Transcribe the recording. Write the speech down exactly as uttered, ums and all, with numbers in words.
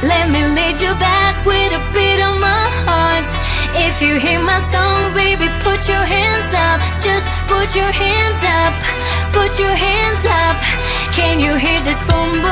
Let me lead you back with a beat of my heart. If you hear my song, baby, put your hands up. Just put your hands up, put your hands up. Can you hear this boom,